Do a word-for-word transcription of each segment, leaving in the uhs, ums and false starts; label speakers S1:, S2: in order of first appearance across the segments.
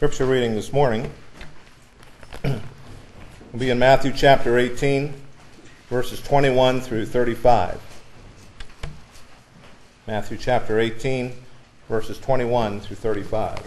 S1: Scripture reading this morning will be in Matthew chapter eighteen, verses twenty-one through thirty-five. Matthew chapter eighteen, verses twenty-one through thirty-five.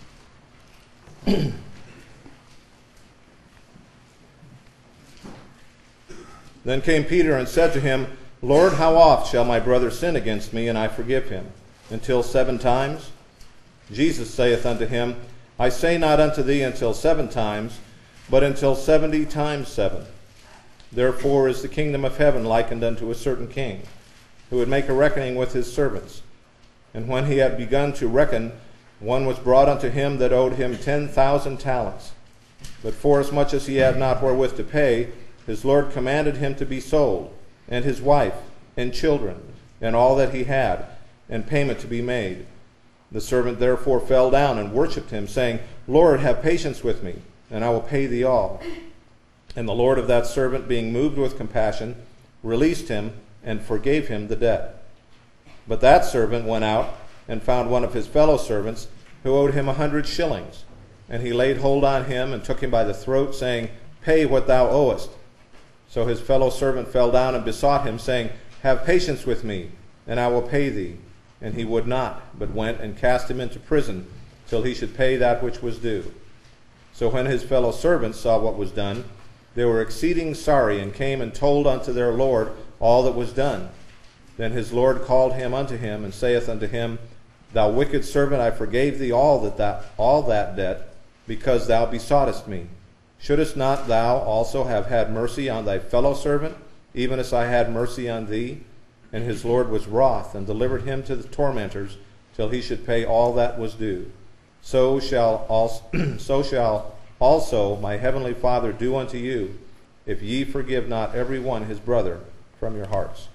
S1: Then came Peter and said to him, Lord, how oft shall my brother sin against me, and I forgive him? Until seven times? Jesus saith unto him, I say not unto thee until seven times, but until seventy times seven. Therefore is the kingdom of heaven likened unto a certain king, who would make a reckoning with his servants. And when he had begun to reckon, one was brought unto him that owed him ten thousand talents. But forasmuch as he had not wherewith to pay, his Lord commanded him to be sold, and his wife, and children, and all that he had, and payment to be made. The servant therefore fell down and worshipped him, saying, Lord, have patience with me, and I will pay thee all. And the Lord of that servant, being moved with compassion, released him, and forgave him the debt. But that servant went out, and found one of his fellow servants, who owed him a hundred shillings. And he laid hold on him, and took him by the throat, saying, Pay what thou owest. So his fellow servant fell down and besought him, saying, Have patience with me, and I will pay thee. And he would not, but went and cast him into prison, till he should pay that which was due. So when his fellow servants saw what was done, they were exceeding sorry, and came and told unto their Lord all that was done. Then his Lord called him unto him, and saith unto him, Thou wicked servant, I forgave thee all that, that all that debt, because thou besoughtest me. Shouldest not thou also have had mercy on thy fellow servant, even as I had mercy on thee? And his Lord was wroth, and delivered him to the tormentors, till he should pay all that was due. So shall also, so shall also my heavenly Father do unto you, if ye forgive not every one his brother from your hearts.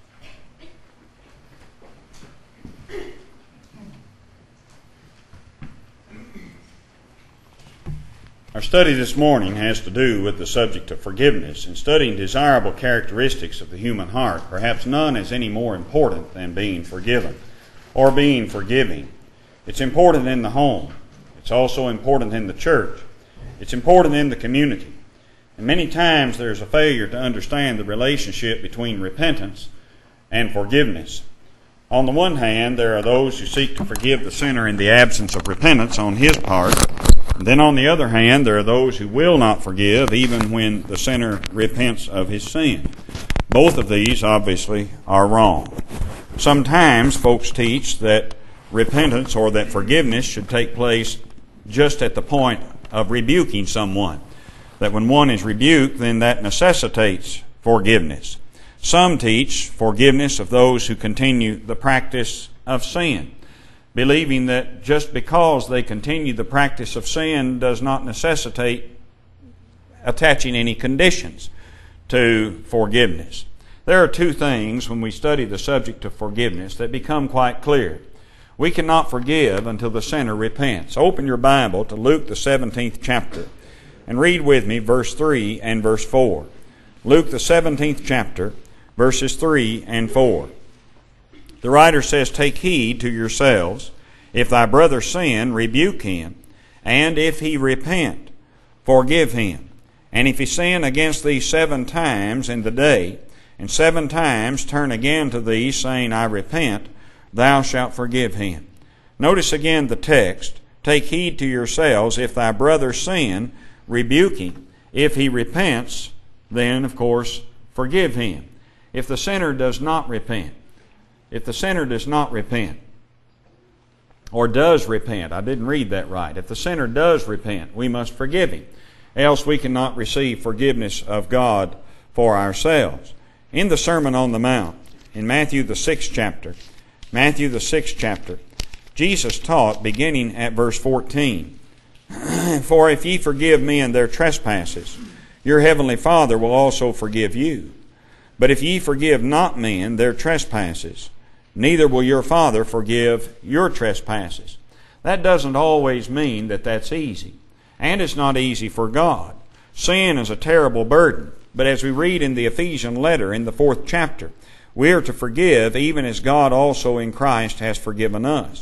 S2: Our study this morning has to do with the subject of forgiveness. In studying desirable characteristics of the human heart, perhaps none is any more important than being forgiven or being forgiving. It's important in the home. It's also important in the church. It's important in the community. And many times there's a failure to understand the relationship between repentance and forgiveness. On the one hand, there are those who seek to forgive the sinner in the absence of repentance on his part. And then on the other hand, there are those who will not forgive even when the sinner repents of his sin. Both of these, obviously, are wrong. Sometimes folks teach that repentance or that forgiveness should take place just at the point of rebuking someone. That when one is rebuked, then that necessitates forgiveness. Some teach forgiveness of those who continue the practice of sin, believing that just because they continue the practice of sin does not necessitate attaching any conditions to forgiveness. There are two things when we study the subject of forgiveness that become quite clear. We cannot forgive until the sinner repents. Open your Bible to Luke the seventeenth chapter and read with me verse three and verse four. Luke the seventeenth chapter, verses three and four. The writer says, Take heed to yourselves. If thy brother sin, rebuke him. And if he repent, forgive him. And if he sin against thee seven times in the day, and seven times turn again to thee, saying, I repent, thou shalt forgive him. Notice again the text. Take heed to yourselves. If thy brother sin, rebuke him. If he repents, then, of course, forgive him. If the sinner does not repent, If the sinner does not repent, or does repent, I didn't read that right. If the sinner does repent, we must forgive him. Else we cannot receive forgiveness of God for ourselves. In the Sermon on the Mount, in Matthew the sixth chapter, Matthew the sixth chapter, Jesus taught, beginning at verse fourteen, For if ye forgive men their trespasses, your heavenly Father will also forgive you. But if ye forgive not men their trespasses, neither will your Father forgive your trespasses. That doesn't always mean that that's easy. And it's not easy for God. Sin is a terrible burden. But as we read in the Ephesian letter in the fourth chapter, we are to forgive even as God also in Christ has forgiven us.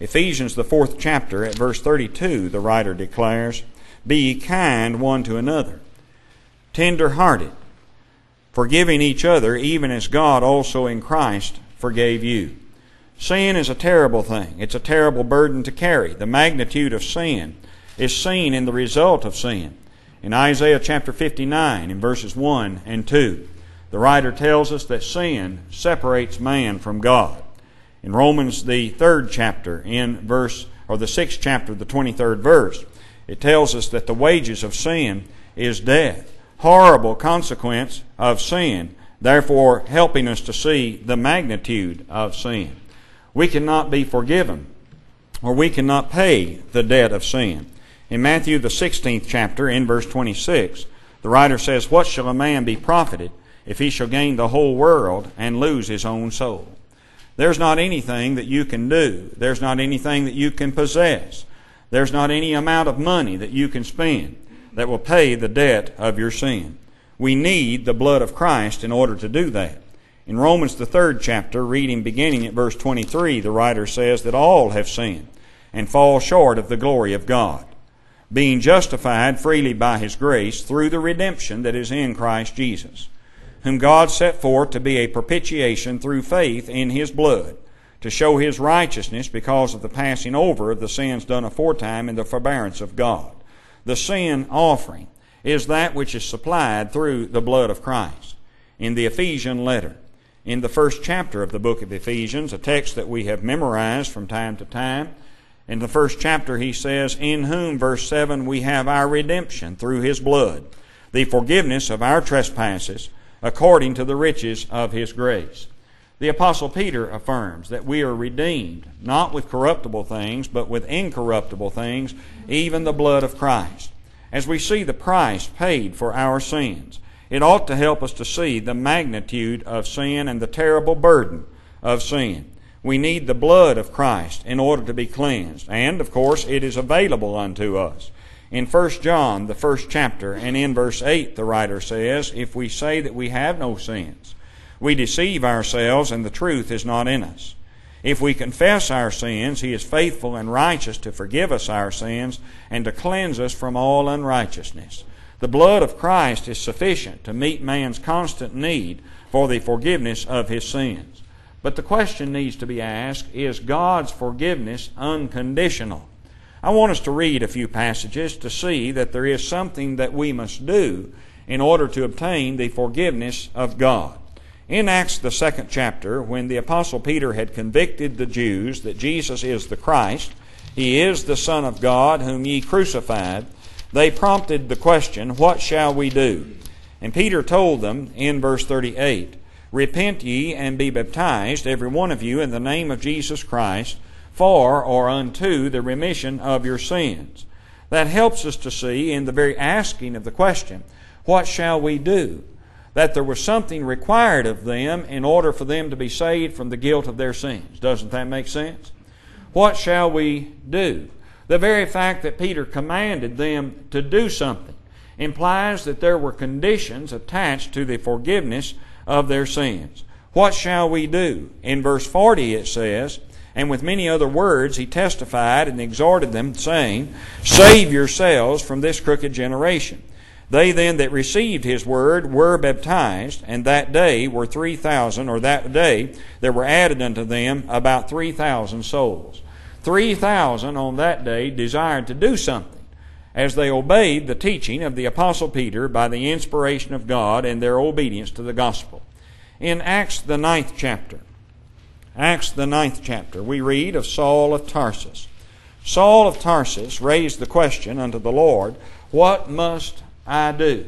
S2: Ephesians, the fourth chapter, at verse thirty-two, the writer declares, "Be ye kind one to another, tender-hearted, forgiving each other, even as God also in Christ forgave you." Sin is a terrible thing. It's a terrible burden to carry. The magnitude of sin is seen in the result of sin. In Isaiah chapter fifty-nine, in verses one and two, the writer tells us that sin separates man from God. In Romans, the third chapter, in verse, or the sixth chapter, the twenty-third verse, it tells us that the wages of sin is death. Horrible consequence of sin, therefore helping us to see the magnitude of sin. We cannot be forgiven, or we cannot pay the debt of sin. In Matthew, the sixteenth chapter, in verse twenty-six, the writer says, "What shall a man be profited if he shall gain the whole world and lose his own soul?" There's not anything that you can do. There's not anything that you can possess. There's not any amount of money that you can spend that will pay the debt of your sin. We need the blood of Christ in order to do that. In Romans, the third chapter, reading beginning at verse twenty-three, the writer says that all have sinned and fall short of the glory of God, being justified freely by His grace through the redemption that is in Christ Jesus, whom God set forth to be a propitiation through faith in His blood, to show His righteousness because of the passing over of the sins done aforetime in the forbearance of God. The sin offering is that which is supplied through the blood of Christ. In the Ephesian letter, in the first chapter of the book of Ephesians, a text that we have memorized from time to time, in the first chapter he says, "In whom," verse seven, "we have our redemption through His blood, the forgiveness of our trespasses, according to the riches of His grace." The Apostle Peter affirms that we are redeemed, not with corruptible things, but with incorruptible things, even the blood of Christ. As we see the price paid for our sins, it ought to help us to see the magnitude of sin and the terrible burden of sin. We need the blood of Christ in order to be cleansed, and, of course, it is available unto us. In First John, the first chapter, and in verse eight, the writer says, "If we say that we have no sins, we deceive ourselves, and the truth is not in us. If we confess our sins, He is faithful and righteous to forgive us our sins and to cleanse us from all unrighteousness." The blood of Christ is sufficient to meet man's constant need for the forgiveness of his sins. But the question needs to be asked, is God's forgiveness unconditional? I want us to read a few passages to see that there is something that we must do in order to obtain the forgiveness of God. In Acts, the second chapter, when the Apostle Peter had convicted the Jews that Jesus is the Christ, He is the Son of God whom ye crucified, they prompted the question, "What shall we do?" And Peter told them in verse thirty-eight, "Repent ye and be baptized, every one of you, in the name of Jesus Christ, for or unto the remission of your sins." That helps us to see in the very asking of the question, what shall we do? That there was something required of them in order for them to be saved from the guilt of their sins. Doesn't that make sense? What shall we do? The very fact that Peter commanded them to do something implies that there were conditions attached to the forgiveness of their sins. What shall we do? In verse forty it says, "And with many other words he testified and exhorted them, saying, Save yourselves from this crooked generation. They then that received his word were baptized, and that day were three thousand, or that day there were added unto them about three thousand souls." Three thousand on that day desired to do something as they obeyed the teaching of the Apostle Peter by the inspiration of God and their obedience to the gospel. In Acts the ninth chapter, Acts the ninth chapter, we read of Saul of Tarsus. Saul of Tarsus raised the question unto the Lord, "What must I do?"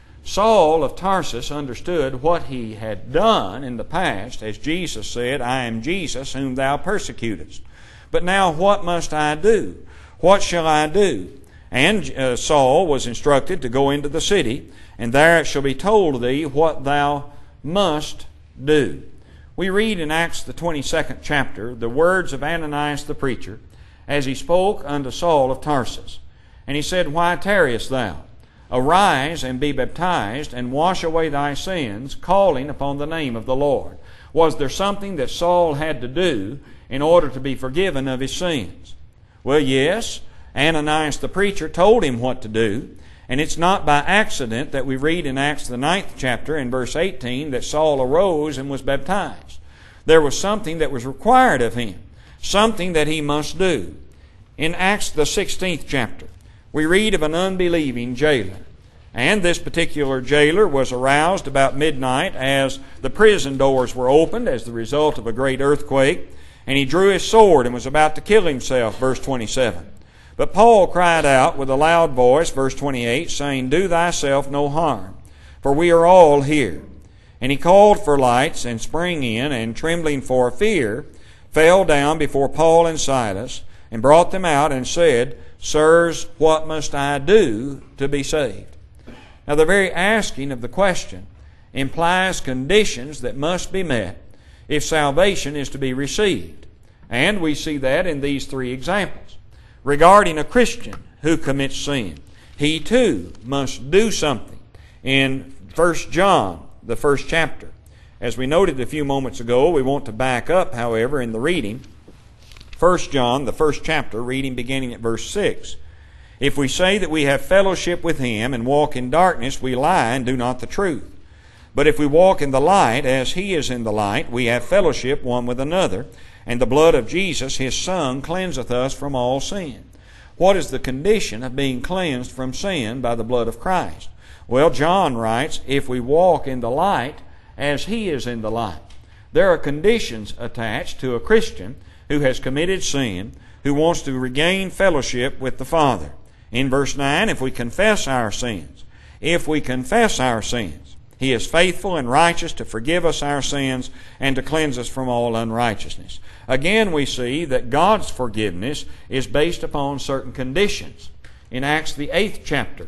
S2: Saul of Tarsus understood what he had done in the past, as Jesus said, "I am Jesus whom thou persecutest." But now what must I do? What shall I do? And uh, Saul was instructed to go into the city, and there it shall be told thee what thou must do. We read in Acts the twenty-second chapter the words of Ananias the preacher as he spoke unto Saul of Tarsus. And he said, "Why tarriest thou? Arise and be baptized, and wash away thy sins, calling upon the name of the Lord." Was there something that Saul had to do
S3: in order to be forgiven of his sins? Well, yes, Ananias the preacher told him what to do, and it's not by accident that we read in Acts the ninth chapter in verse eighteen that Saul arose and was baptized. There was something that was required of him, something that he must do. In Acts the sixteenth chapter, we read of an unbelieving jailer. And this particular jailer was aroused about midnight as the prison doors were opened as the result of a great earthquake, and he drew his sword and was about to kill himself, verse twenty-seven. But Paul cried out with a loud voice, verse twenty-eight, saying, "Do thyself no harm, for we are all here." And he called for lights, and sprang in, and trembling for fear, fell down before Paul and Silas, and brought them out, and said, "Sirs, what must I do to be saved?" Now, the very asking of the question implies conditions that must be met if salvation is to be received. And we see that in these three examples. Regarding a Christian who commits sin, he too must do something. In First John, the first chapter, as we noted a few moments ago, we want to back up, however, in the reading. First John, the first chapter, reading beginning at verse six. "If we say that we have fellowship with him and walk in darkness, we lie and do not the truth. But if we walk in the light, as he is in the light, we have fellowship one with another, and the blood of Jesus, his Son, cleanseth us from all sin." What is the condition of being cleansed from sin by the blood of Christ? Well, John writes, if we walk in the light, as he is in the light. There are conditions attached to a Christian who has committed sin, who wants to regain fellowship with the Father. In verse nine, if we confess our sins, if we confess our sins, he is faithful and righteous to forgive us our sins and to cleanse us from all unrighteousness. Again, we see that God's forgiveness is based upon certain conditions. In Acts the eighth chapter,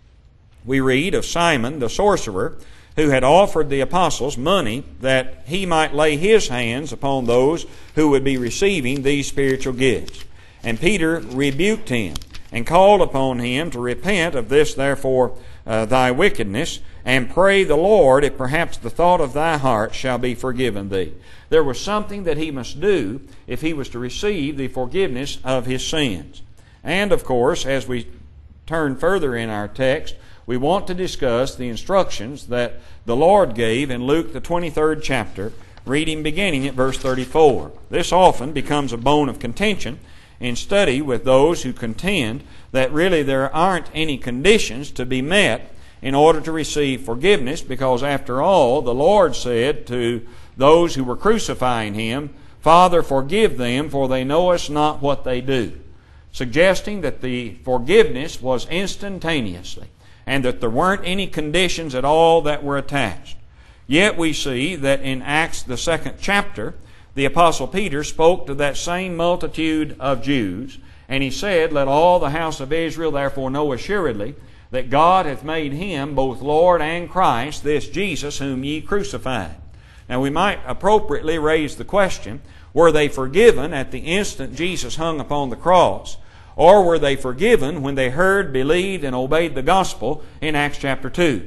S3: we read of Simon the sorcerer, who had offered the apostles money that he might lay his hands upon those who would be receiving these spiritual gifts. And Peter rebuked him and called upon him to repent of this, therefore, uh, thy wickedness, and pray the Lord if perhaps the thought of thy heart shall be forgiven thee. There was something that he must do if he was to receive the forgiveness of his sins. And, of course, as we turn further in our text, we want to discuss the instructions that the Lord gave in Luke the twenty-third chapter, reading beginning at verse thirty-four. This often becomes a bone of contention in study with those who contend that really there aren't any conditions to be met in order to receive forgiveness, because after all, the Lord said to those who were crucifying him, "Father, forgive them, for they know us not what they do," suggesting that the forgiveness was instantaneously, and that there weren't any conditions at all that were attached. Yet we see that in Acts the second chapter, the Apostle Peter spoke to that same multitude of Jews, and he said, "Let all the house of Israel therefore know assuredly that God hath made him both Lord and Christ, this Jesus whom ye crucified." Now we might appropriately raise the question, were they forgiven at the instant Jesus hung upon the cross? Or were they forgiven when they heard, believed, and obeyed the gospel in Acts chapter two?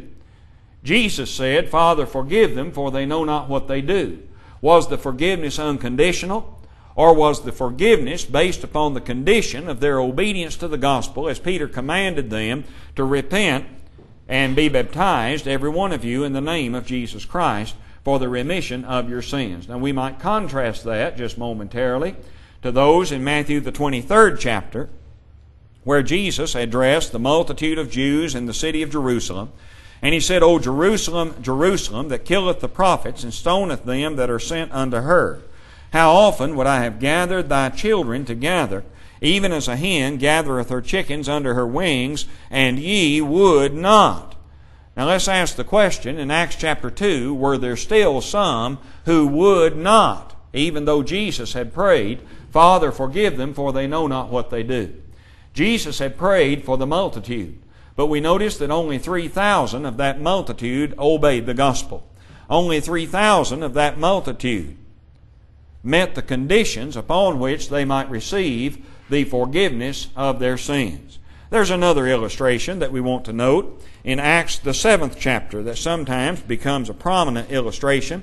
S3: Jesus said, "Father, forgive them, for they know not what they do." Was the forgiveness unconditional? Or was the forgiveness based upon the condition of their obedience to the gospel, as Peter commanded them to repent and be baptized, every one of you, in the name of Jesus Christ, for the remission of your sins? Now we might contrast that just momentarily to those in Matthew the twenty-third chapter, where Jesus addressed the multitude of Jews in the city of Jerusalem. And he said, "O Jerusalem, Jerusalem, that killeth the prophets and stoneth them that are sent unto her, how often would I have gathered thy children together, even as a hen gathereth her chickens under her wings, and ye would not." Now let's ask the question, in Acts chapter two, were there still some who would not, even though Jesus had prayed, "Father, forgive them, for they know not what they do"? Jesus had prayed for the multitude, but we notice that only three thousand of that multitude obeyed the gospel. Only three thousand of that multitude met the conditions upon which they might receive the forgiveness of their sins. There's another illustration that we want to note in Acts the seventh chapter that sometimes becomes a prominent illustration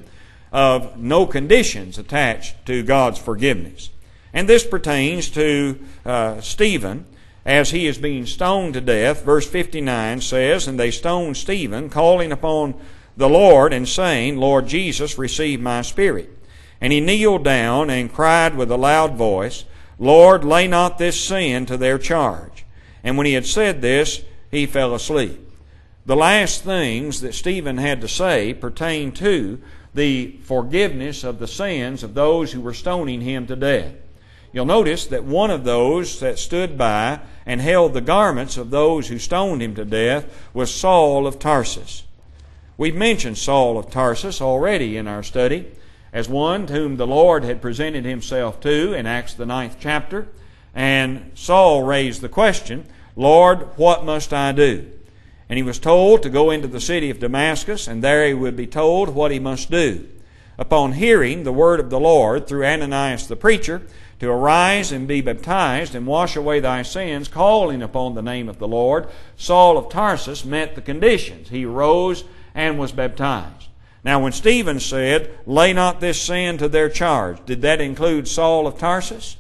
S3: of no conditions attached to God's forgiveness. And this pertains to uh, Stephen as he is being stoned to death. Verse fifty-nine says, "And they stoned Stephen, calling upon the Lord and saying, Lord Jesus, receive my spirit. And he kneeled down and cried with a loud voice, Lord, lay not this sin to their charge. And when he had said this, he fell asleep." The last things that Stephen had to say pertain to the forgiveness of the sins of those who were stoning him to death. You'll notice that one of those that stood by and held the garments of those who stoned him to death was Saul of Tarsus. We've mentioned Saul of Tarsus already in our study as one to whom the Lord had presented himself to in Acts the ninth chapter. And Saul raised the question, Lord, what must I do? And he was told to go into the city of Damascus, and there he would be told what he must do. Upon hearing the word of the Lord through Ananias the preacher, to arise and be baptized and wash away thy sins, calling upon the name of the Lord, Saul of Tarsus met the conditions. He arose and was baptized. Now when Stephen said, lay not this sin to their charge, did that include Saul of Tarsus?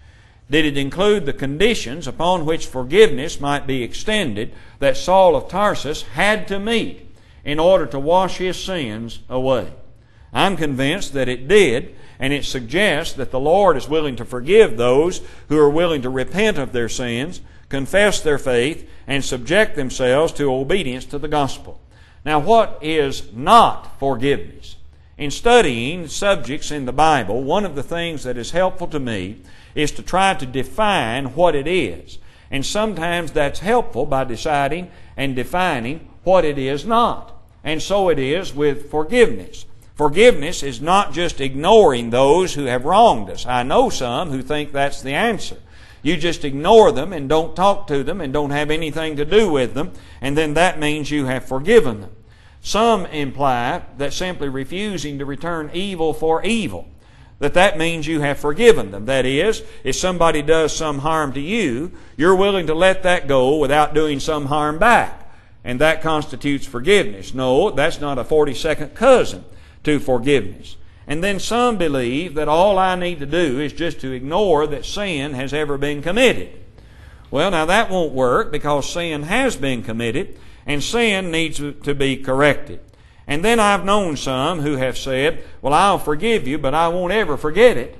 S3: Did it include the conditions upon which forgiveness might be extended that Saul of Tarsus had to meet in order to wash his sins away? I'm convinced that it did, and it suggests that the Lord is willing to forgive those who are willing to repent of their sins, confess their faith, and subject themselves to obedience to the gospel. Now, what is not forgiveness? In studying subjects in the Bible, one of the things that is helpful to me is to try to define what it is. And sometimes that's helpful by deciding and defining what it is not. And so it is with forgiveness. Forgiveness is not just ignoring those who have wronged us. I know some who think that's the answer. You just ignore them and don't talk to them and don't have anything to do with them, and then that means you have forgiven them. Some imply that simply refusing to return evil for evil, that that means you have forgiven them. That is, if somebody does some harm to you, you're willing to let that go without doing some harm back, and that constitutes forgiveness. No, that's not a forty-second cousin to forgiveness. And then some believe that all I need to do is just to ignore that sin has ever been committed. Well, now that won't work, because sin has been committed and sin needs to be corrected. And then I've known some who have said, well, I'll forgive you, but I won't ever forget it.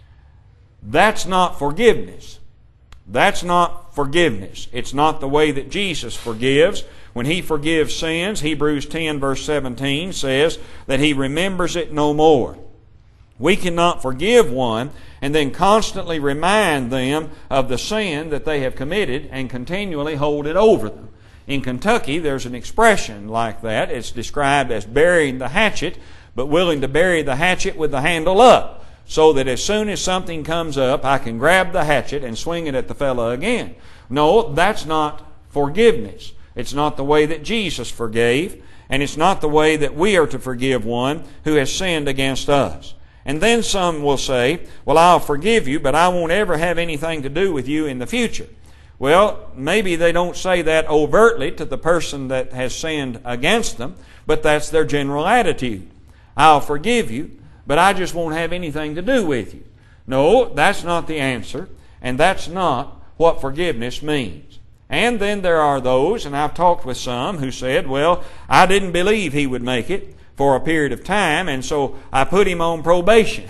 S3: That's not forgiveness. That's not forgiveness. It's not the way that Jesus forgives. When He forgives sins, Hebrews ten verse seventeen says that He remembers it no more. We cannot forgive one and then constantly remind them of the sin that they have committed and continually hold it over them. In Kentucky, there's an expression like that. It's described as burying the hatchet, but willing to bury the hatchet with the handle up, so that as soon as something comes up, I can grab the hatchet and swing it at the fellow again. No, that's not forgiveness. It's not the way that Jesus forgave, and it's not the way that we are to forgive one who has sinned against us. And then some will say, well, I'll forgive you, but I won't ever have anything to do with you in the future. Well, maybe they don't say that overtly to the person that has sinned against them, but that's their general attitude. I'll forgive you, but I just won't have anything to do with you. No, that's not the answer, and that's not what forgiveness means. And then there are those, and I've talked with some, who said, well, I didn't believe he would make it for a period of time, and so I put him on probation.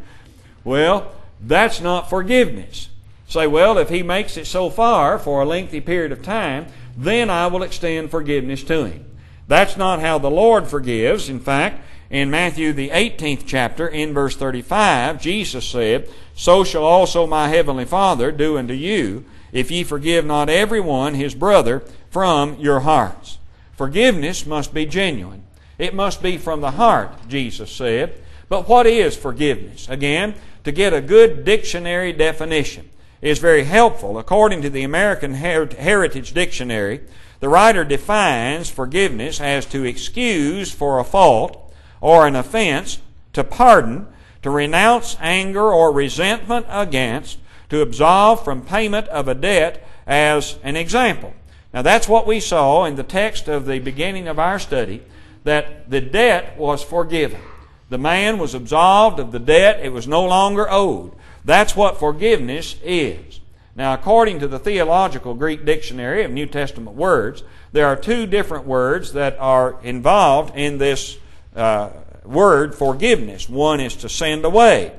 S3: Well, that's not forgiveness. Say, well, if he makes it so far for a lengthy period of time, then I will extend forgiveness to him. That's not how the Lord forgives. In fact, in Matthew the eighteenth chapter, in verse thirty-five, Jesus said, so shall also my heavenly Father do unto you, if ye forgive not every one his brother from your hearts. Forgiveness must be genuine. It must be from the heart, Jesus said. But what is forgiveness? Again, to get a good dictionary definition is very helpful. According to the American Heritage Dictionary, the writer defines forgiveness as to excuse for a fault or an offense, to pardon, to renounce anger or resentment against, to absolve from payment of a debt, as an example. Now that's what we saw in the text of the beginning of our study, that the debt was forgiven. The man was absolved of the debt. It was no longer owed. That's what forgiveness is. Now, according to the Theological Greek Dictionary of New Testament words, there are two different words that are involved in this uh, word forgiveness. One is to send away,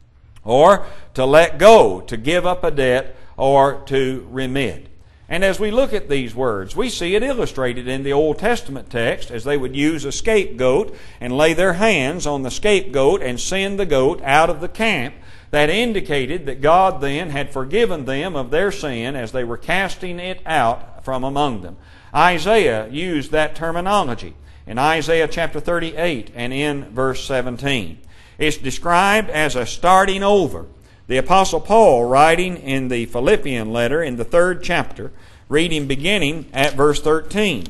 S3: or to let go, to give up a debt, or to remit. And as we look at these words, we see it illustrated in the Old Testament text as they would use a scapegoat and lay their hands on the scapegoat and send the goat out of the camp. That indicated that God then had forgiven them of their sin as they were casting it out from among them. Isaiah used that terminology in Isaiah chapter thirty-eight and in verse seventeen. It's described as a starting over. The Apostle Paul, writing in the Philippian letter in the third chapter, reading beginning at verse thirteen,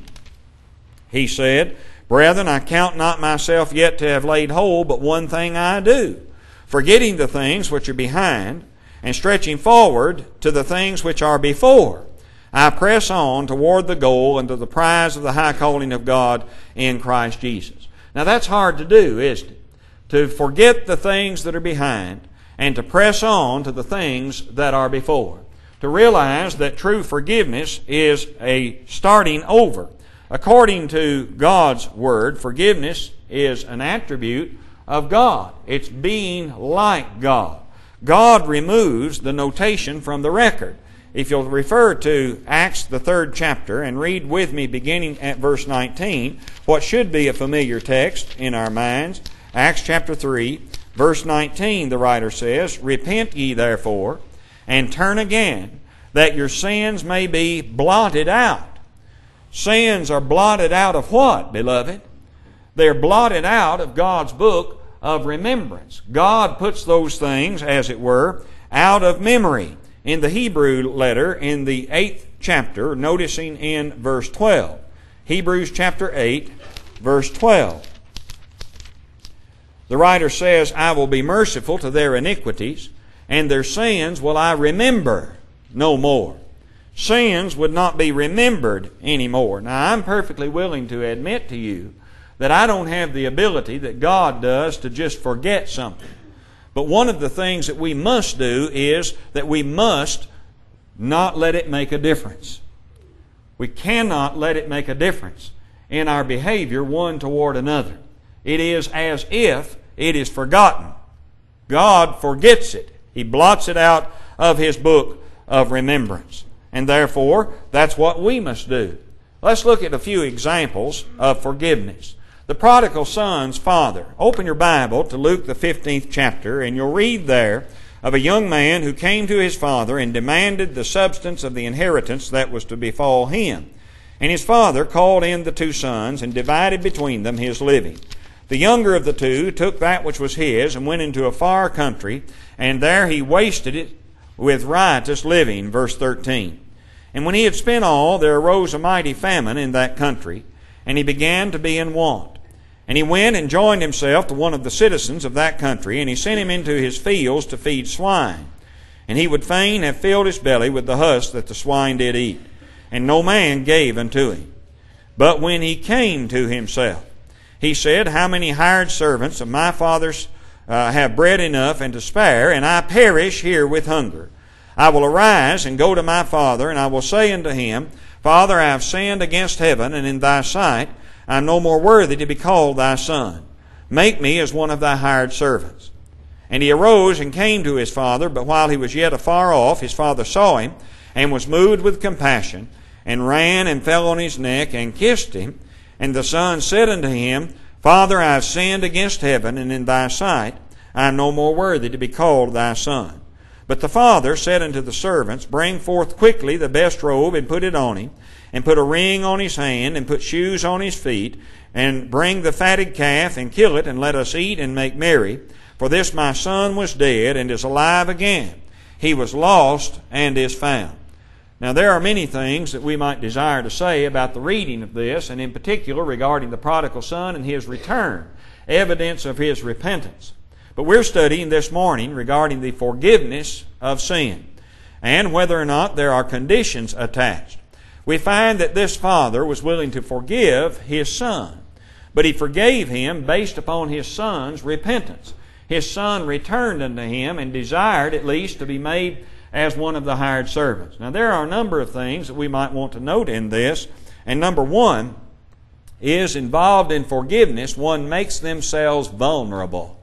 S3: he said, "Brethren, I count not myself yet to have laid hold, but one thing I do, forgetting the things which are behind, and stretching forward to the things which are before, I press on toward the goal and to the prize of the high calling of God in Christ Jesus." Now that's hard to do, isn't it? To forget the things that are behind and to press on to the things that are before. To realize that true forgiveness is a starting over. According to God's Word, forgiveness is an attribute of God. It's being like God. God removes the notation from the record. If you'll refer to Acts, the third chapter, and read with me beginning at verse nineteen, what should be a familiar text in our minds, Acts chapter three, verse nineteen, the writer says, "Repent ye therefore, and turn again, that your sins may be blotted out." Sins are blotted out of what, beloved? They're blotted out of God's book of remembrance. God puts those things, as it were, out of memory. In the Hebrew letter, in the eighth chapter, noticing in verse twelve, Hebrews chapter eight, verse twelve, the writer says, "I will be merciful to their iniquities, and their sins will I remember no more." Sins would not be remembered anymore. Now, I'm perfectly willing to admit to you that I don't have the ability that God does to just forget something. But one of the things that we must do is that we must not let it make a difference. We cannot let it make a difference in our behavior one toward another. It is as if it is forgotten. God forgets it. He blots it out of His book of remembrance. And therefore, that's what we must do. Let's look at a few examples of forgiveness. The prodigal son's father. Open your Bible to Luke the fifteenth chapter, and you'll read there of a young man who came to his father and demanded the substance of the inheritance that was to befall him. And his father called in the two sons and divided between them his living. The younger of the two took that which was his and went into a far country, and there he wasted it with riotous living. Verse thirteen. And when he had spent all, there arose a mighty famine in that country, and he began to be in want. And he went and joined himself to one of the citizens of that country, and he sent him into his fields to feed swine. And he would fain have filled his belly with the husk that the swine did eat. And no man gave unto him. But when he came to himself, he said, How many hired servants of my father's uh, have bread enough and to spare, and I perish here with hunger? I will arise and go to my father, and I will say unto him, Father, I have sinned against heaven, and in thy sight I am no more worthy to be called thy son. Make me as one of thy hired servants. And he arose and came to his father, but while he was yet afar off, his father saw him, and was moved with compassion, and ran and fell on his neck, and kissed him. And the son said unto him, Father, I have sinned against heaven, and in thy sight I am no more worthy to be called thy son. But the father said unto the servants, Bring forth quickly the best robe, and put it on him, and put a ring on his hand, and put shoes on his feet, and bring the fatted calf, and kill it, and let us eat and make merry. For this my son was dead, and is alive again. He was lost, and is found. Now there are many things that we might desire to say about the reading of this, and in particular regarding the prodigal son and his return, evidence of his repentance. But we're studying this morning regarding the forgiveness of sin, and whether or not there are conditions attached. We find that this father was willing to forgive his son, but He forgave him based upon his son's repentance. His son returned unto him and desired at least to be made as one of the hired servants. Now there are a number of things that we might want to note in this. And number one is involved in forgiveness, one makes themselves vulnerable.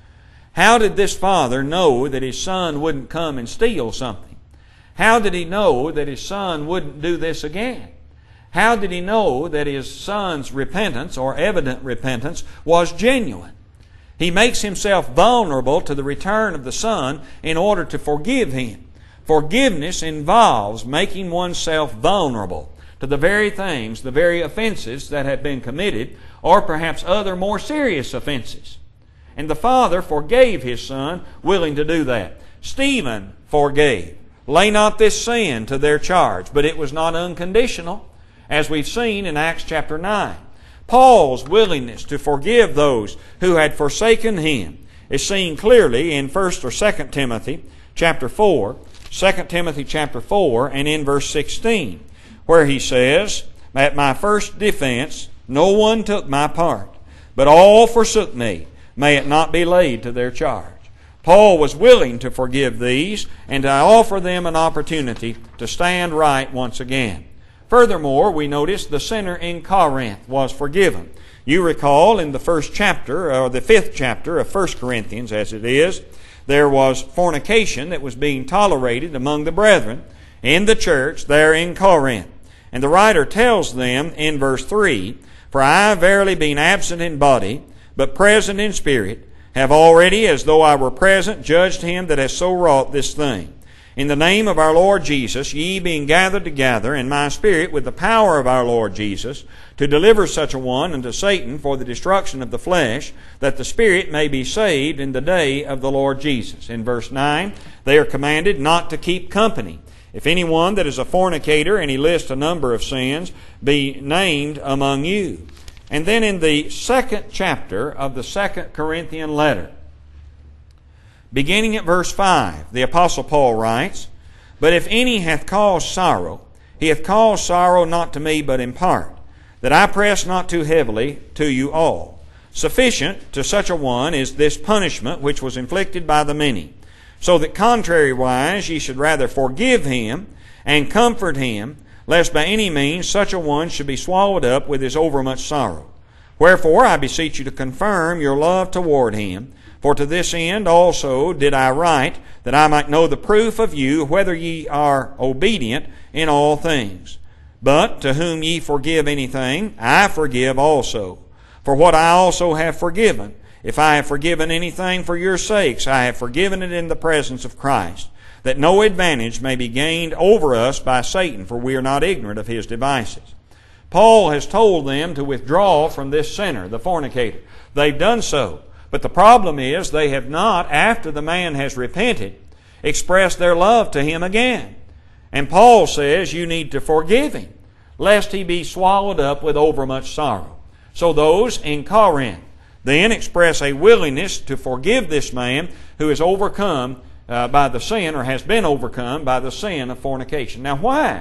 S3: How did this father know that his son wouldn't come and steal something? How did he know that his son wouldn't do this again? How did he know that his son's repentance, or evident repentance, was genuine? He makes himself vulnerable to the return of the son in order to forgive him. Forgiveness involves making oneself vulnerable to the very things, the very offenses that have been committed, or perhaps other more serious offenses. And the father forgave his son, willing to do that. Stephen forgave. Lay not this sin to their charge, but it was not unconditional, as we've seen in Acts chapter nine. Paul's willingness to forgive those who had forsaken him is seen clearly in First or Second Timothy chapter four, Second Timothy chapter four, and in verse sixteen, where he says, "At my first defense no one took my part, but all forsook me. May it not be laid to their charge." Paul was willing to forgive these and to offer them an opportunity to stand right once again. Furthermore, we notice the sinner in Corinth was forgiven. You recall in the first chapter, or the fifth chapter of First Corinthians as it is, there was fornication that was being tolerated among the brethren in the church there in Corinth. And the writer tells them in verse three, "For I verily being absent in body, but present in spirit, have already, as though I were present, judged him that has so wrought this thing. In the name of our Lord Jesus, ye being gathered together in my spirit with the power of our Lord Jesus, to deliver such a one unto Satan for the destruction of the flesh, that the spirit may be saved in the day of the Lord Jesus." In verse nine, they are commanded not to keep company. "If any one that is a fornicator, and he lists a number of sins, be named among you." And then in the second chapter of the Second Corinthian letter, beginning at verse five, the Apostle Paul writes, "But if any hath caused sorrow, he hath caused sorrow not to me, but in part, that I press not too heavily to you all. Sufficient to such a one is this punishment which was inflicted by the many, so that contrariwise ye should rather forgive him and comfort him, lest by any means such a one should be swallowed up with his overmuch sorrow. Wherefore I beseech you to confirm your love toward him. For to this end also did I write, that I might know the proof of you, whether ye are obedient in all things. But to whom ye forgive anything, I forgive also. For what I also have forgiven, if I have forgiven anything for your sakes, I have forgiven it in the presence of Christ, that no advantage may be gained over us by Satan, for we are not ignorant of his devices." Paul has told them to withdraw from this sinner, the fornicator. They've done so. But the problem is they have not, after the man has repented, expressed their love to him again. And Paul says you need to forgive him, lest he be swallowed up with overmuch sorrow. So those in Corinth then express a willingness to forgive this man who is overcome uh, by the sin, or has been overcome by the sin of fornication. Now why?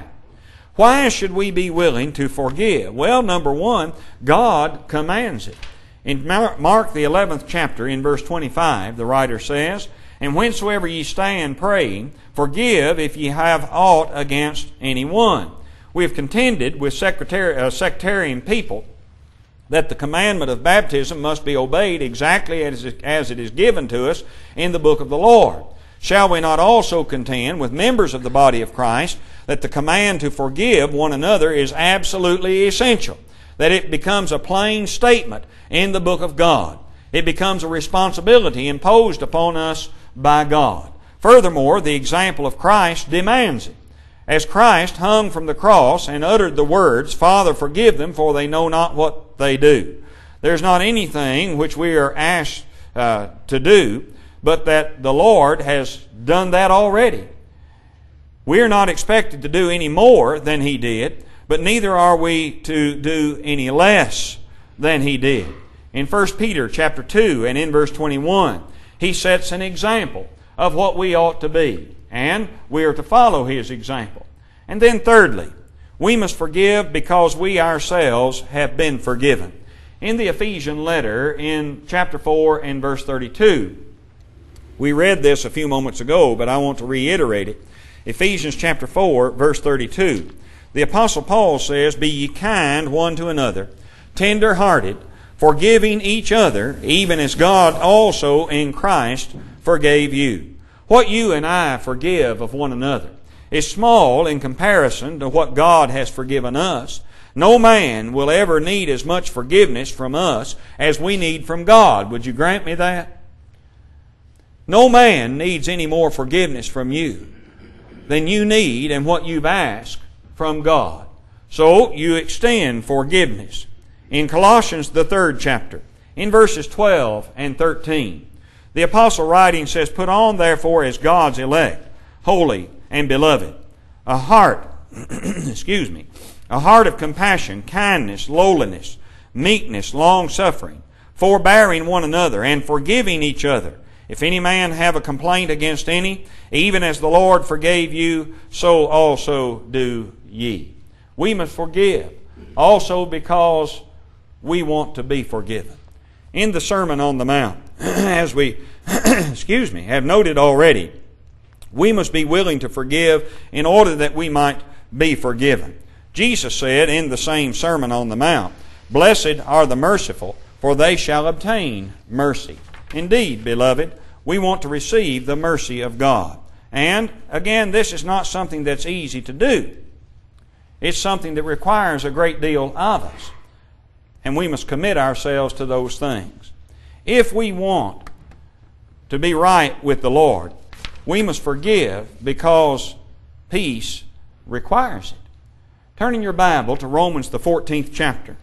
S3: Why should we be willing to forgive? Well, number one, God commands it. In Mark the eleventh chapter, in verse twenty-five, the writer says, "And whensoever ye stand praying, forgive if ye have aught against any one." We have contended with secretari- uh, sectarian people that the commandment of baptism must be obeyed exactly as it, as it is given to us in the book of the Lord. Shall we not also contend with members of the body of Christ that the command to forgive one another is absolutely essential? That it becomes a plain statement in the book of God. It becomes a responsibility imposed upon us by God. Furthermore, the example of Christ demands it. As Christ hung from the cross and uttered the words, "Father, forgive them, for they know not what they do." There's not anything which we are asked uh, to do, but that the Lord has done that already. We are not expected to do any more than He did, but neither are we to do any less than He did. In First Peter chapter two and in verse twenty-one, he sets an example of what we ought to be, and we are to follow his example. And then thirdly, we must forgive because we ourselves have been forgiven. in the Ephesian letter in chapter four and verse thirty-two. We read this a few moments ago, but I want to reiterate it. Ephesians chapter four, verse thirty-two. The Apostle Paul says, "Be ye kind one to another, tender-hearted, forgiving each other, even as God also in Christ forgave you." What you and I forgive of one another is small in comparison to what God has forgiven us. No man will ever need as much forgiveness from us as we need from God. Would you grant me that? No man needs any more forgiveness from you than you need and what you've asked from God. So you extend forgiveness. In Colossians, the third chapter, in verses twelve and thirteen, the apostle writing says, "Put on therefore as God's elect, holy and beloved, a heart, excuse me, a heart of compassion, kindness, lowliness, meekness, long-suffering, forbearing one another, and forgiving each other. If any man have a complaint against any, even as the Lord forgave you, so also do ye." We must forgive, also because we want to be forgiven. In the Sermon on the Mount, as we excuse me, have noted already, we must be willing to forgive in order that we might be forgiven. Jesus said in the same Sermon on the Mount, "Blessed are the merciful, for they shall obtain mercy." Indeed, beloved, we want to receive the mercy of God. And, again, this is not something that's easy to do. It's something that requires a great deal of us. And we must commit ourselves to those things. If we want to be right with the Lord, we must forgive because peace requires it. Turn in your Bible to Romans the fourteenth chapter.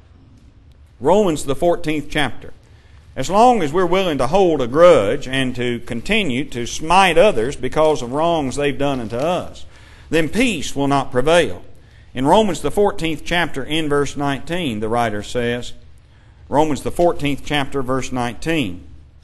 S3: Romans the fourteenth chapter. As long as we're willing to hold a grudge and to continue to smite others because of wrongs they've done unto us, then peace will not prevail. In Romans the fourteenth chapter, in verse nineteen, the writer says, Romans the fourteenth chapter, verse nineteen,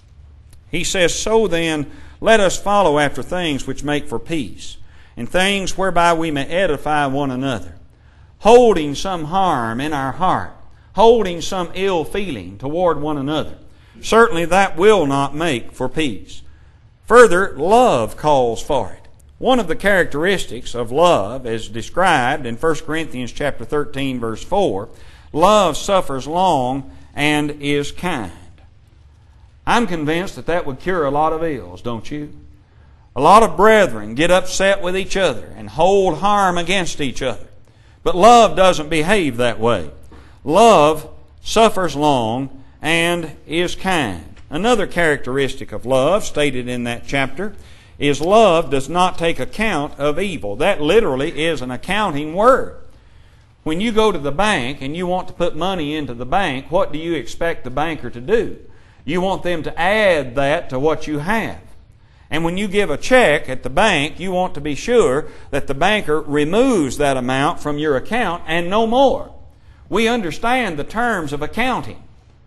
S3: he says, "So then, let us follow after things which make for peace, and things whereby we may edify one another, holding some harm in our heart, holding some ill feeling toward one another. Certainly that will not make for peace. Further, love calls for it." One of the characteristics of love, as described in First Corinthians chapter thirteen, verse four, love suffers long and is kind. I'm convinced that that would cure a lot of ills, don't you? A lot of brethren get upset with each other and hold harm against each other. But love doesn't behave that way. Love suffers long and is kind. Another characteristic of love, stated in that chapter, is love does not take account of evil. That literally is an accounting word. When you go to the bank and you want to put money into the bank, what do you expect the banker to do? You want them to add that to what you have. And when you give a check at the bank, you want to be sure that the banker removes that amount from your account and no more. We understand the terms of accounting.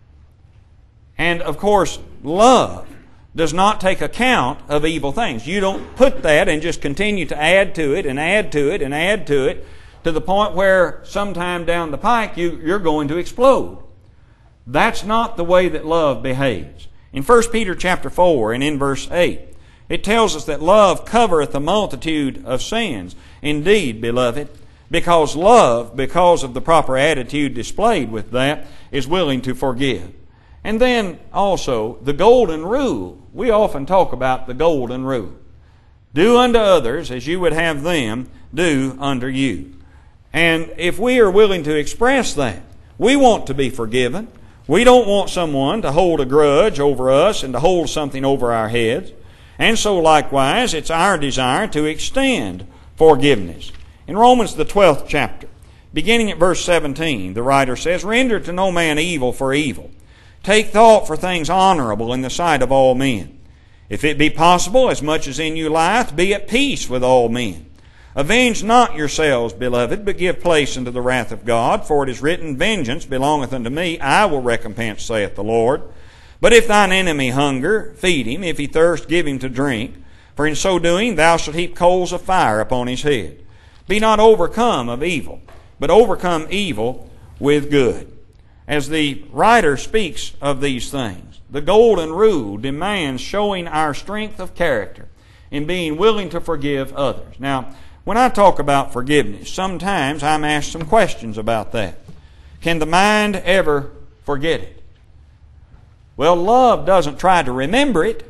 S3: And, of course, love does not take account of evil things. You don't put that and just continue to add to it and add to it and add to it to the point where sometime down the pike you, you're going to explode. That's not the way that love behaves. In First Peter chapter four and in verse eight, it tells us that love covereth a multitude of sins. Indeed, beloved, because love, because of the proper attitude displayed with that, is willing to forgive. And then also the golden rule. We often talk about the golden rule. Do unto others as you would have them do unto you. And if we are willing to express that, we want to be forgiven. We don't want someone to hold a grudge over us and to hold something over our heads. And so likewise, it's our desire to extend forgiveness. In Romans the twelfth chapter, beginning at verse seventeen, the writer says, "Render to no man evil for evil. Take thought for things honorable in the sight of all men. If it be possible, as much as in you lieth, be at peace with all men. Avenge not yourselves, beloved, but give place unto the wrath of God. For it is written, Vengeance belongeth unto me, I will recompense, saith the Lord. But if thine enemy hunger, feed him. If he thirst, give him to drink. For in so doing thou shalt heap coals of fire upon his head. Be not overcome of evil, but overcome evil with good." as the writer speaks of these things, the golden rule demands showing our strength of character in being willing to forgive others. Now, when I talk about forgiveness, sometimes I'm asked some questions about that. Can the mind ever forget it? Well, love doesn't try to remember it.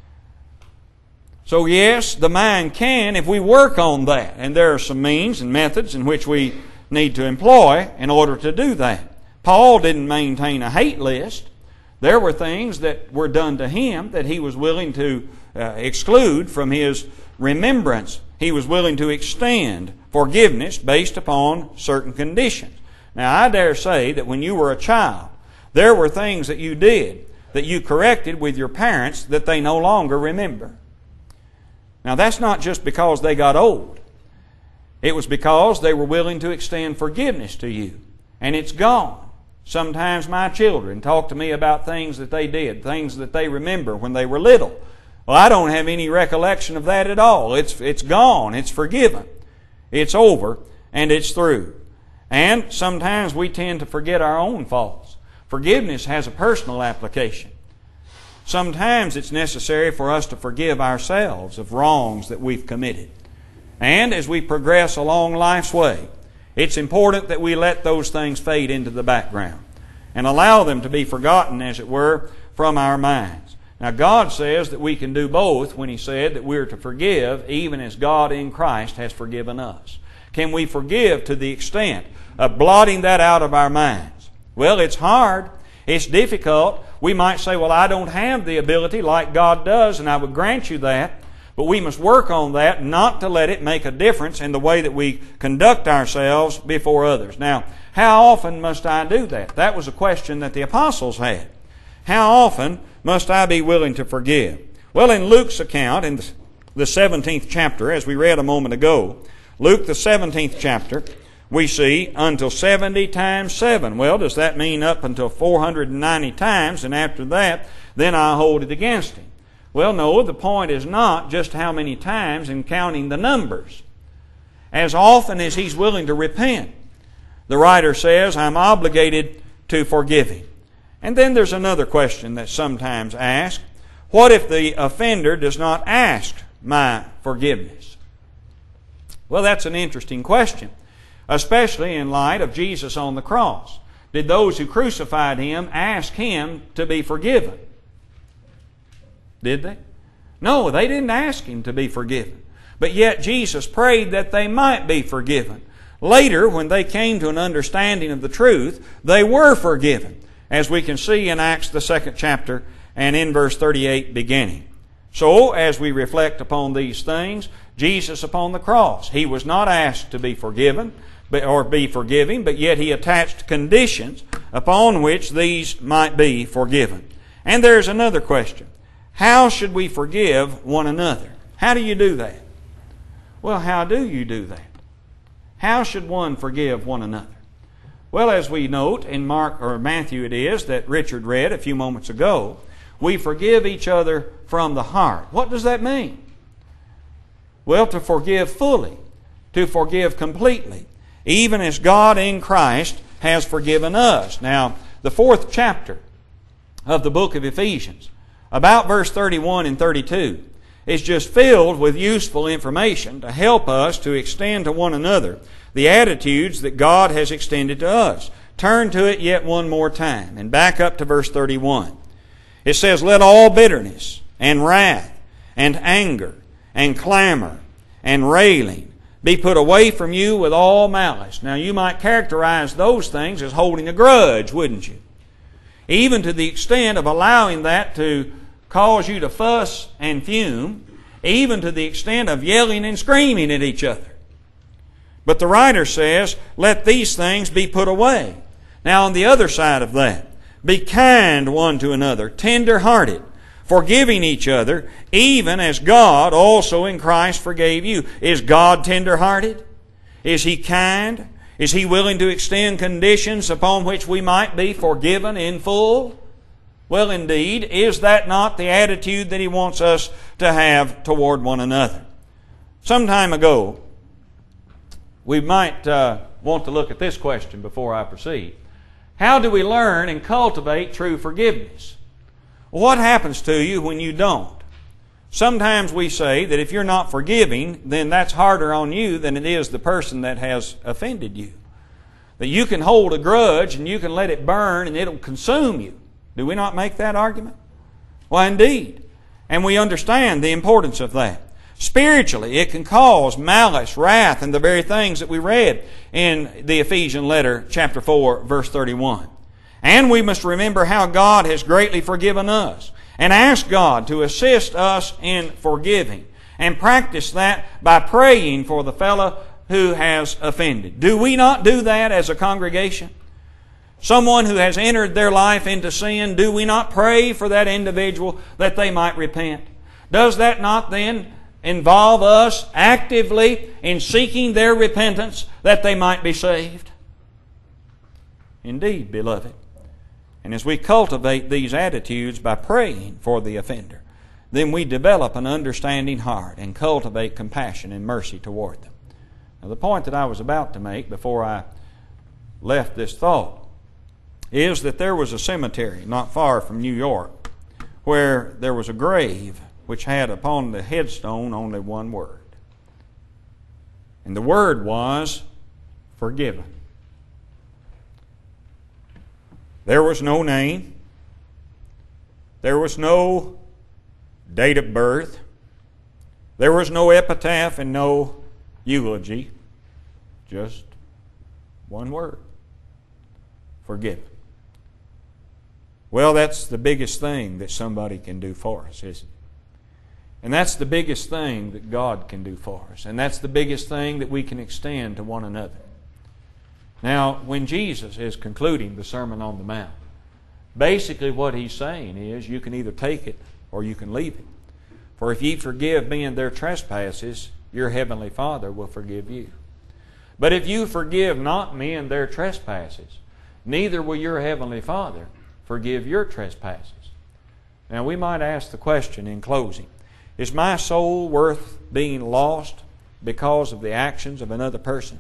S3: So yes, the mind can if we work on that. And there are some means and methods in which we need to employ in order to do that. Paul didn't maintain a hate list. There were things that were done to him that he was willing to uh, exclude from his remembrance. He was willing to extend forgiveness based upon certain conditions. Now, I dare say that when you were a child, there were things that you did that you corrected with your parents that they no longer remember. Now, that's not just because they got old. It was because they were willing to extend forgiveness to you. And it's gone. Sometimes my children talk to me about things that they did, things that they remember when they were little. Well, I don't have any recollection of that at all. It's, it's gone. It's forgiven. It's over, and it's through. And sometimes we tend to forget our own faults. Forgiveness has a personal application. Sometimes it's necessary for us to forgive ourselves of wrongs that we've committed. And as we progress along life's way, it's important that we let those things fade into the background and allow them to be forgotten, as it were, from our minds. Now, God says that we can do both when He said that we're to forgive even as God in Christ has forgiven us. Can we forgive to the extent of blotting that out of our minds? Well, it's hard. It's difficult. We might say, well, I don't have the ability like God does, and I would grant you that. But we must work on that not to let it make a difference in the way that we conduct ourselves before others. Now, how often must I do that? That was a question that the apostles had. How often must I be willing to forgive? Well, in Luke's account, in the seventeenth chapter, as we read a moment ago, Luke the seventeenth chapter, we see until seventy times seven. Well, does that mean up until four hundred ninety times, and after that, then I hold it against him? Well, no, the point is not just how many times and counting the numbers. As often as he's willing to repent, the writer says, I'm obligated to forgive him. And then there's another question that's sometimes asked. What if the offender does not ask my forgiveness? Well, that's an interesting question, especially in light of Jesus on the cross. Did those who crucified Him ask Him to be forgiven? Did they? No, they didn't ask Him to be forgiven. But yet Jesus prayed that they might be forgiven. Later, when they came to an understanding of the truth, they were forgiven, as we can see in Acts the second chapter and in verse thirty-eight beginning. So, as we reflect upon these things, Jesus upon the cross, He was not asked to be forgiven or be forgiving, but yet He attached conditions upon which these might be forgiven. And there's another question. How should we forgive one another? How do you do that? Well, how do you do that? How should one forgive one another? Well, as we note in Mark or Matthew it is that Richard read a few moments ago, we forgive each other from the heart. What does that mean? Well, to forgive fully, to forgive completely, even as God in Christ has forgiven us. Now, the fourth chapter of the book of Ephesians, about verse thirty-one and thirty-two, is just filled with useful information to help us to extend to one another the attitudes that God has extended to us. Turn to it yet one more time and back up to verse thirty-one. It says, let all bitterness and wrath and anger and clamor and railing be put away from you with all malice. Now, you might characterize those things as holding a grudge, wouldn't you? Even to the extent of allowing that to cause you to fuss and fume, even to the extent of yelling and screaming at each other. But the writer says, let these things be put away. Now, on the other side of that, be kind one to another, tender-hearted, forgiving each other, even as God also in Christ forgave you. Is God tender-hearted? Is He kind? Is He willing to extend conditions upon which we might be forgiven in full? Well, indeed, is that not the attitude that He wants us to have toward one another? Some time ago, we might uh, want to look at this question before I proceed. How do we learn and cultivate true forgiveness? What happens to you when you don't? Sometimes we say that if you're not forgiving, then that's harder on you than it is the person that has offended you. That you can hold a grudge and you can let it burn and it'll consume you. Do we not make that argument? Well, indeed. And we understand the importance of that. Spiritually, it can cause malice, wrath, and the very things that we read in the Ephesian letter, chapter four, verse thirty-one. And we must remember how God has greatly forgiven us, and ask God to assist us in forgiving, and practice that by praying for the fellow who has offended. Do we not do that as a congregation? Someone who has entered their life into sin, do we not pray for that individual that they might repent? Does that not then involve us actively in seeking their repentance that they might be saved? Indeed, beloved. And as we cultivate these attitudes by praying for the offender, then we develop an understanding heart and cultivate compassion and mercy toward them. Now, the point that I was about to make before I left this thought is that there was a cemetery not far from New York where there was a grave which had upon the headstone only one word. And the word was forgiven. There was no name. There was no date of birth. There was no epitaph and no eulogy. Just one word. Forgiven. Well, that's the biggest thing that somebody can do for us, isn't it? And that's the biggest thing that God can do for us. And that's the biggest thing that we can extend to one another. Now, when Jesus is concluding the Sermon on the Mount, basically what He's saying is you can either take it or you can leave it. For if ye forgive men their trespasses, your heavenly Father will forgive you. But if you forgive not men their trespasses, neither will your heavenly Father forgive your trespasses. Now, we might ask the question in closing, is my soul worth being lost because of the actions of another person?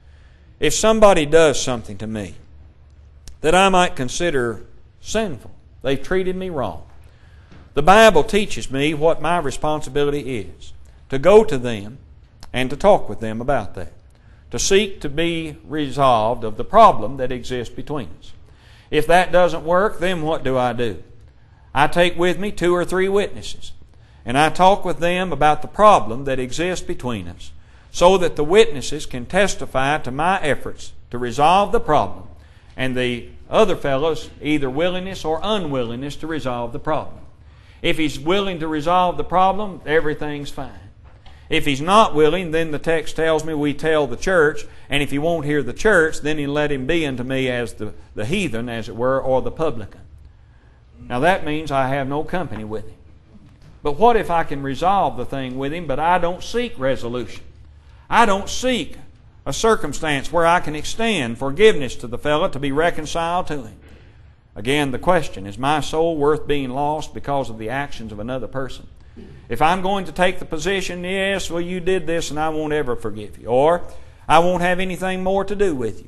S3: If somebody does something to me that I might consider sinful, they've treated me wrong, the Bible teaches me what my responsibility is, to go to them and to talk with them about that, to seek to be resolved of the problem that exists between us. If that doesn't work, then what do I do? I take with me two or three witnesses, and I talk with them about the problem that exists between us, so that the witnesses can testify to my efforts to resolve the problem, and the other fellow's either willingness or unwillingness to resolve the problem. If he's willing to resolve the problem, everything's fine. If he's not willing, then the text tells me we tell the church, and if he won't hear the church, then he let him be unto me as the, the heathen, as it were, or the publican. Now that means I have no company with him. But what if I can resolve the thing with him, but I don't seek resolution? I don't seek a circumstance where I can extend forgiveness to the fellow to be reconciled to him. Again, the question, is my soul worth being lost because of the actions of another person? If I'm going to take the position, yes, well, you did this and I won't ever forgive you, or I won't have anything more to do with you.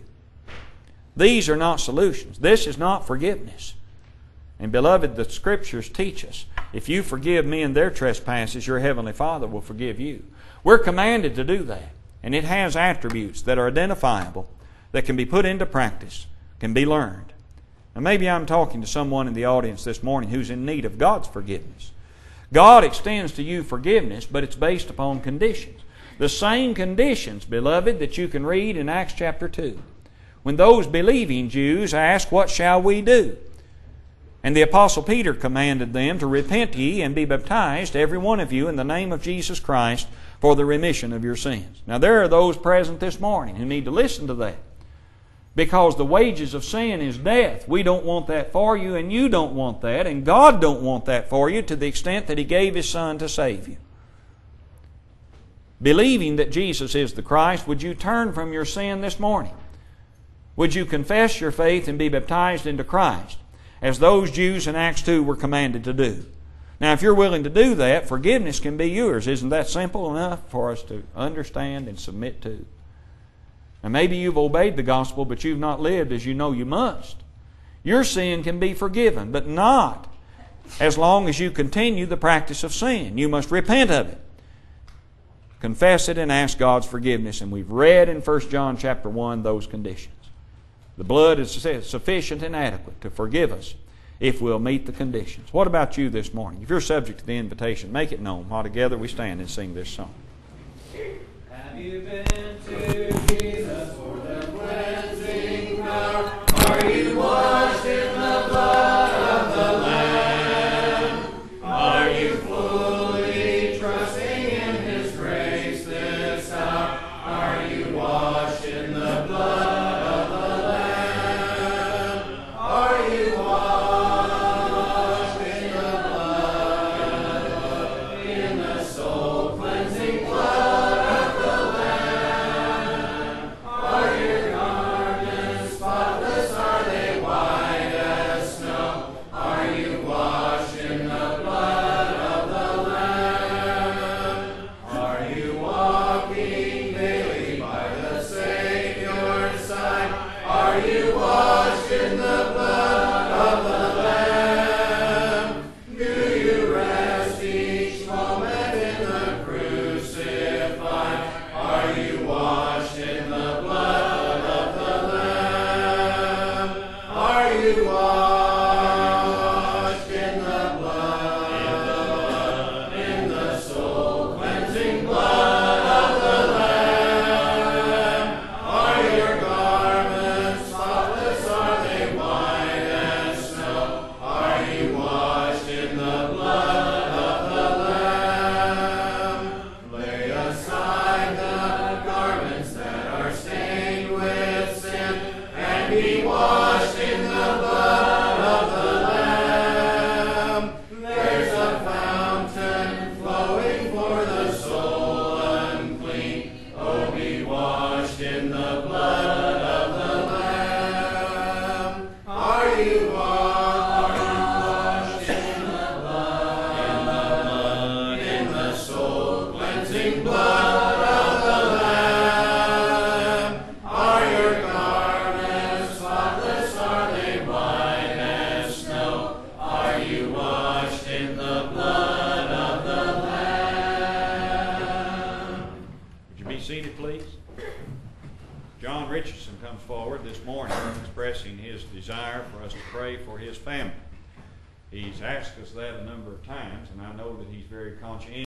S3: These are not solutions. This is not forgiveness. And beloved, the Scriptures teach us, if you forgive men their trespasses, your heavenly Father will forgive you. We're commanded to do that. And it has attributes that are identifiable, that can be put into practice, can be learned. Now maybe I'm talking to someone in the audience this morning who's in need of God's forgiveness. God extends to you forgiveness, but it's based upon conditions. The same conditions, beloved, that you can read in Acts chapter two. When those believing Jews asked, what shall we do? And the Apostle Peter commanded them to repent ye and be baptized, every one of you, in the name of Jesus Christ, for the remission of your sins. Now there are those present this morning who need to listen to that. Because the wages of sin is death. We don't want that for you, and you don't want that, and God don't want that for you to the extent that He gave His Son to save you. Believing that Jesus is the Christ, would you turn from your sin this morning? Would you confess your faith and be baptized into Christ, as those Jews in Acts two were commanded to do? Now, if you're willing to do that, forgiveness can be yours. Isn't that simple enough for us to understand and submit to? Now, maybe you've obeyed the gospel, but you've not lived as you know you must. Your sin can be forgiven, but not as long as you continue the practice of sin. You must repent of it. Confess it and ask God's forgiveness. And we've read in First John chapter one those conditions. The blood is sufficient and adequate to forgive us if we'll meet the conditions. What about you this morning? If you're subject to the invitation, make it known while together we stand and sing this song.
S4: Have you been to Jesus for the cleansing power? Are you washed in the blood of the Lamb? Are you fully trusting in His grace this hour? Are you washed in the blood of the Lamb? Are you washed in the blood, in the soul cleansing blood of the Lamb? Are your garments spotless? Are they white as snow? Are you washed in the blood of the Lamb? Are you walking daily by the Savior's side? Are you washed in the blood of the Lamb? Do you rest each moment in the crucified? Are you washed in the blood of the Lamb? Are you washed in the blood, in the soul cleansing blood of the Lamb? Are your garments spotless? Are they white as snow? Are you washed in the blood of the Lamb? Lay aside the garments that are stained with sin, and be washed in the blood of the Lamb. There's a fountain flowing for the soul unclean. Oh, be washed in the blood of the Lamb. Are you washed in the blood, in the blood, in the soul cleansing blood of the Lamb? Are your garments spotless? Are they white as snow? Are you washed in the blood of the Lamb?
S3: Would you be seated, please? John Richardson comes forward this morning expressing his desire for us to pray for his family. He's asked us that a number of times, and I know that he's very conscientious